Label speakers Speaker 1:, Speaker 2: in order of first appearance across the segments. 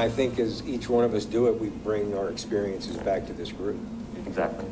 Speaker 1: I think as each one of us do it, we bring our experiences back to this group.
Speaker 2: Exactly.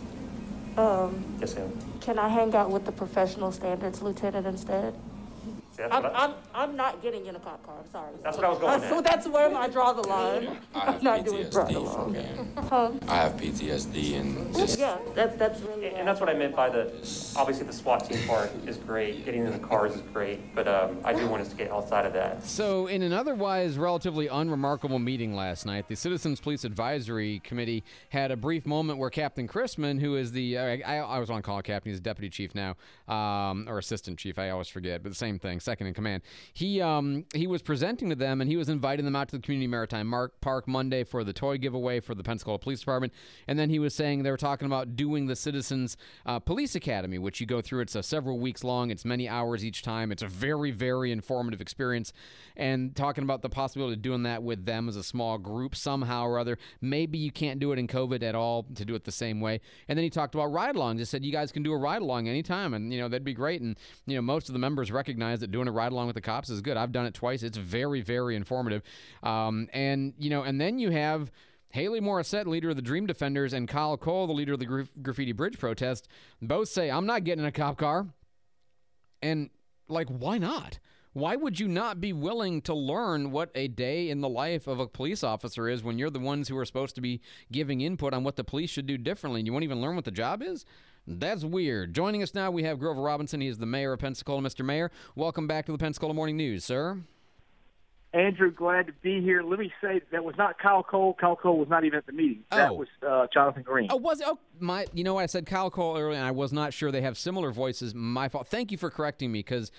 Speaker 2: Yes, ma'am.
Speaker 3: Can I hang out with the professional standards lieutenant instead?
Speaker 2: See,
Speaker 3: I'm not getting in a cop car. I'm sorry.
Speaker 2: That's what I was going
Speaker 3: So
Speaker 2: at.
Speaker 3: that's where I draw the line.
Speaker 4: I have
Speaker 3: Not doing
Speaker 4: PTSD
Speaker 3: ride
Speaker 4: from
Speaker 3: along.
Speaker 4: being. I have PTSD and just.
Speaker 3: Yeah, that's really.
Speaker 2: And that's what I meant by obviously the SWAT team part is great, getting in the cars is great, but I do want us to get outside of that.
Speaker 5: So in an otherwise relatively unremarkable meeting last night, the Citizens Police Advisory Committee had a brief moment where Captain Chrisman, who is the, I always want to call him Captain, he's Deputy Chief now, or Assistant Chief, I always forget, but the same thing, second in command. He was presenting to them, and he was inviting them out to the Community Maritime Park Monday for the toy giveaway for the Pensacola Police Department, and then he was saying they were talking about doing the Citizens Police Academy, which you go through. It's several weeks long. It's many hours each time. It's a very, very informative experience, and talking about the possibility of doing that with them as a small group somehow or other. Maybe you can't do it in COVID at all to do it the same way. And then he talked about ride-alongs. He said you guys can do a ride-along anytime, and that'd be great. And most of the members recognize that doing a ride-along with the cops is good. I've done it twice. It's very, very informative. And then you have Haley Morissette, leader of the Dream Defenders, and Kyle Cole, the leader of the Graffiti Bridge protest, both say, I'm not getting in a cop car. And, why not? Why would you not be willing to learn what a day in the life of a police officer is when you're the ones who are supposed to be giving input on what the police should do differently, and you won't even learn what the job is? That's weird. Joining us now, we have Grover Robinson. He is the mayor of Pensacola. Mr. Mayor, welcome back to the Pensacola Morning News, sir.
Speaker 6: Andrew, glad to be here. Let me say that was not Kyle Cole. Kyle Cole was not even at the meeting. That was Jonathan Green.
Speaker 5: Oh, was it? Oh, I said Kyle Cole earlier, and I was not sure they have similar voices. My fault. Thank you for correcting me, thank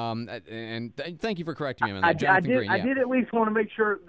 Speaker 5: you for correcting me on that. Jonathan Green, yeah.
Speaker 6: I did at least want to make sure.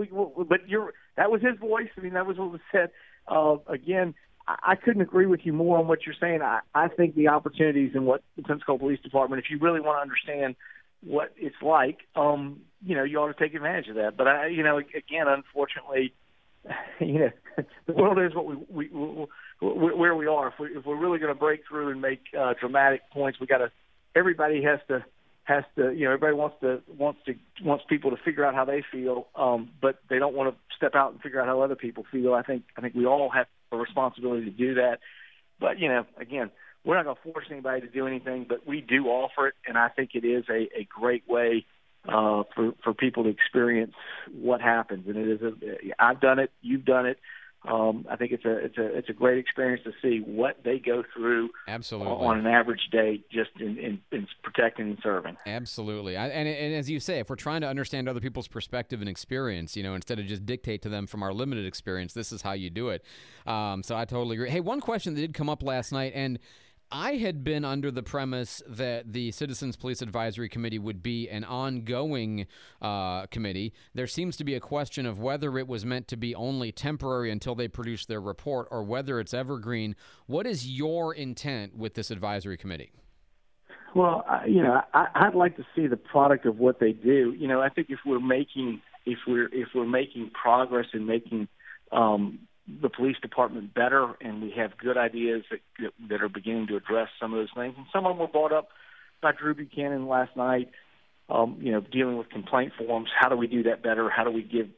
Speaker 6: That was his voice. I mean, that was what was said. Again, I couldn't agree with you more on what you're saying. I think the opportunities in what the Pensacola Police Department, if you really want to understand what it's like, you ought to take advantage of that. But again, unfortunately, the world is what where we are. If we're really going to break through and make dramatic points, everybody has to. Everybody wants people to figure out how they feel, but they don't want to step out and figure out how other people feel. I think we all have a responsibility to do that. But again, we're not going to force anybody to do anything, but we do offer it, and I think it is a great way for people to experience what happens. And it is I've done it, you've done it. I think it's a great experience to see what they go through.
Speaker 5: Absolutely.
Speaker 6: On an average day, just in protecting and serving. Absolutely.
Speaker 5: And as you say, if we're trying to understand other people's perspective and experience, instead of just dictate to them from our limited experience, this is how you do it. So I totally agree. Hey, one question that did come up last night, and I had been under the premise that the Citizens Police Advisory Committee would be an ongoing committee. There seems to be a question of whether it was meant to be only temporary until they produce their report or whether it's evergreen. What is your intent with this advisory committee?
Speaker 6: Well, I'd like to see the product of what they do. I think if we're making progress in making the police department better, and we have good ideas that are beginning to address some of those things. And some of them were brought up by Drew Buchanan last night, dealing with complaint forms. How do we do that better? How do we give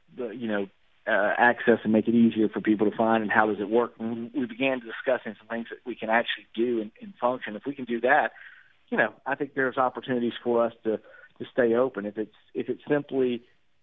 Speaker 6: access and make it easier for people to find, and how does it work? And we began discussing some things that we can actually do and function. If we can do that, I think there's opportunities for us to stay open. If it's simply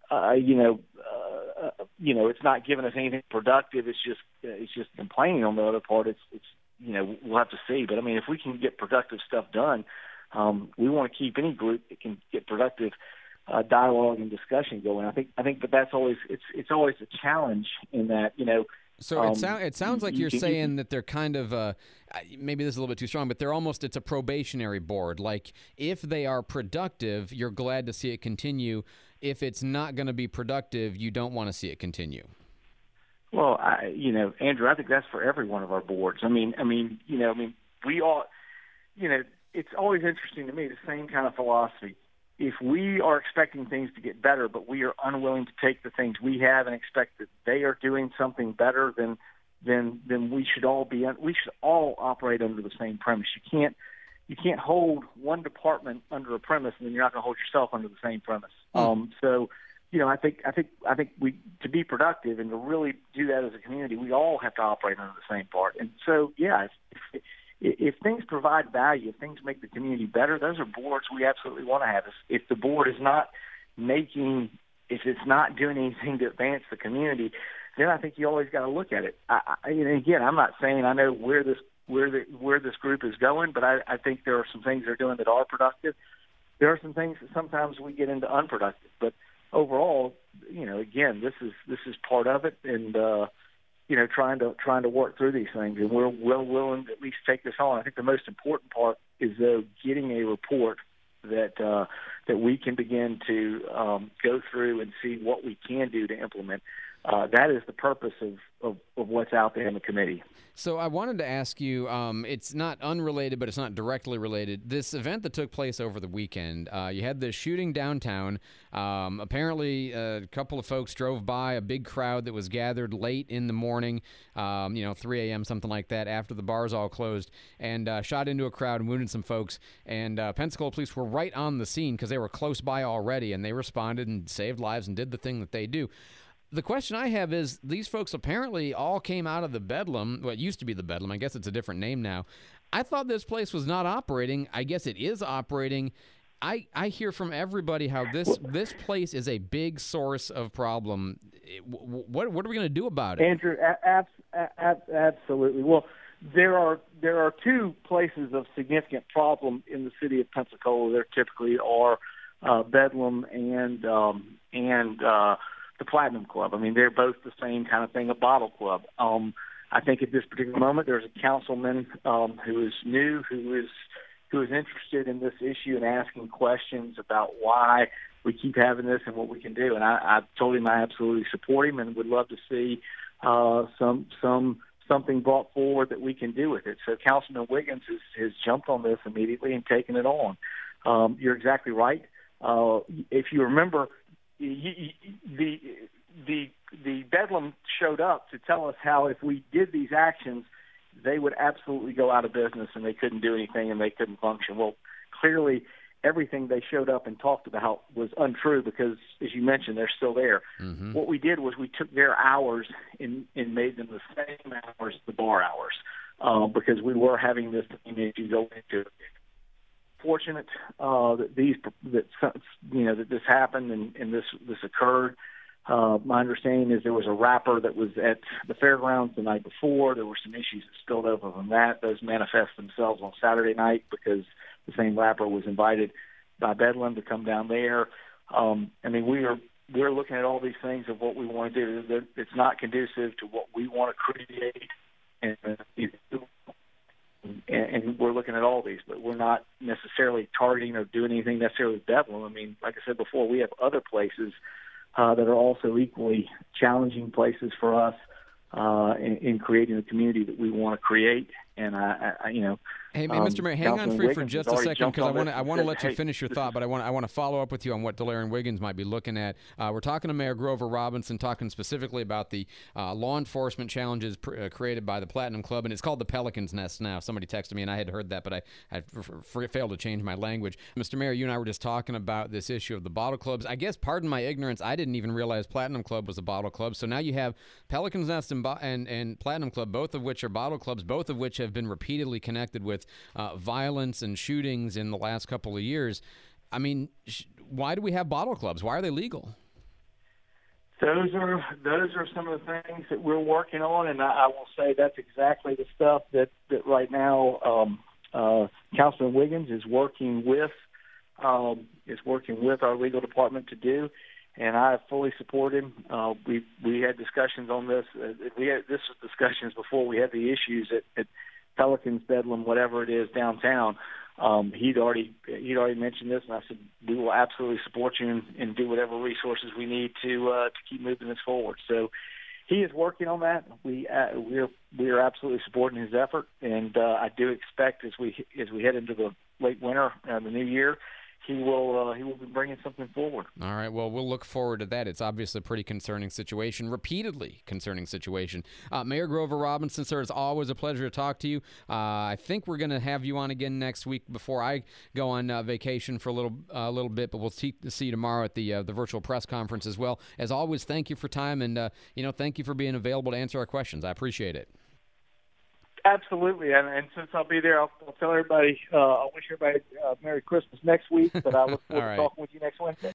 Speaker 6: it's not giving us anything productive. It's just complaining on the other part. We'll have to see. But I mean, if we can get productive stuff done, we want to keep any group that can get productive dialogue and discussion going. I think that that's always it's always a challenge in that
Speaker 5: So it sounds like you're saying that they're kind of maybe this is a little bit too strong, but it's a probationary board. Like if they are productive, you're glad to see it continue. If it's not going to be productive, you don't want to see it continue.
Speaker 6: Well, Andrew, I think that's for every one of our boards. I mean, we all, it's always interesting to me, the same kind of philosophy. If we are expecting things to get better, but we are unwilling to take the things we have and expect that they are doing something better, then we should all operate under the same premise. You can't hold one department under a premise, and then you're not going to hold yourself under the same premise. So, I think we, to be productive and to really do that as a community, we all have to operate under the same part. And so, yeah, if things provide value, if things make the community better, those are boards we absolutely want to have. If the board is not if it's not doing anything to advance the community, then I think you always got to look at it. And again, I'm not saying I know where this group is going, but I think there are some things they're doing that are productive. There are some things that sometimes we get into unproductive, but overall, again, this is part of it, and trying to work through these things, and we're well willing to at least take this on. I think the most important part is though getting a report that we can begin to go through and see what we can do to implement. That is the purpose of what's out there in the committee.
Speaker 5: So I wanted to ask you, it's not unrelated, but it's not directly related. This event that took place over the weekend, you had this shooting downtown. Apparently, a couple of folks drove by, a big crowd that was gathered late in the morning, 3 a.m., something like that, after the bars all closed, and shot into a crowd and wounded some folks. And Pensacola police were right on the scene because they were close by already, and they responded and saved lives and did the thing that they do. The question I have is, these folks apparently all came out of the Bedlam, what used to be the Bedlam. I guess it's a different name now. I thought this place was not operating. I guess it is operating. I hear from everybody how this place is a big source of problem. What are we going to do about it?
Speaker 6: Andrew, absolutely. Well, there are two places of significant problem in the city of Pensacola. There typically are Bedlam and the Platinum Club. I mean, they're both the same kind of thing, a bottle club. I think at this particular moment, there's a councilman who is new, who is interested in this issue and asking questions about why we keep having this and what we can do. And I told him I absolutely support him and would love to see something brought forward that we can do with it. So Councilman Wiggins has jumped on this immediately and taken it on. You're exactly right. If you remember, the Bedlam showed up to tell us how if we did these actions, they would absolutely go out of business and they couldn't do anything and they couldn't function. Well, clearly everything they showed up and talked about was untrue because, as you mentioned, they're still there. Mm-hmm. What we did was we took their hours and made them the same hours as the bar hours because we were having this issue go into it. Fortunate that this happened and this occurred. My understanding is there was a rapper that was at the fairgrounds the night before. There were some issues that spilled over from that. Those manifest themselves on Saturday night because the same rapper was invited by Bedlam to come down there. I mean, we're looking at all these things of what we want to do. It's not conducive to what we want to create, and we're looking at all these, but we're not necessarily targeting or doing anything necessarily with Bedlam. I mean, like I said before, we have other places that are also equally challenging places for us in creating the community that we want to create. And
Speaker 5: Hey, Mr. Mayor, hang on for just a second because I want to let you finish your thought, but I want to follow up with you on what Delarian Wiggins might be looking at. We're talking to Mayor Grover Robinson, talking specifically about the law enforcement challenges created by the Platinum Club, and it's called the Pelican's Nest now. Somebody texted me, and I had heard that, but I failed to change my language. Mr. Mayor, you and I were just talking about this issue of the bottle clubs. I guess, pardon my ignorance, I didn't even realize Platinum Club was a bottle club. So now you have Pelican's Nest and Platinum Club, both of which are bottle clubs, both of which have been repeatedly connected with violence and shootings in the last couple of years. I mean, why do we have bottle clubs? Why are they legal?
Speaker 6: Those are some of the things that we're working on, and I will say that's exactly the stuff that right now Councilman Wiggins is working with our legal department to do, and I fully support him. We had discussions on this. This was discussions before we had the issues at Pelicans, Bedlam, whatever it is downtown. He'd already mentioned this, and I said we will absolutely support you and do whatever resources we need to keep moving this forward. So he is working on that. We are absolutely supporting his effort, and I do expect as we head into the late winter and the new year, he will be bringing something forward.
Speaker 5: All right. Well, we'll look forward to that. It's obviously a pretty concerning situation, repeatedly concerning situation. Mayor Grover Robinson, sir, it's always a pleasure to talk to you. I think we're going to have you on again next week before I go on vacation for a little bit, but we'll see you tomorrow at the virtual press conference as well. As always, thank you for time, and thank you for being available to answer our questions. I appreciate it.
Speaker 6: Absolutely, and since I'll be there, I'll tell everybody. I'll wish everybody Merry Christmas next week. But I look forward
Speaker 5: All right.
Speaker 6: to talking with you next Wednesday.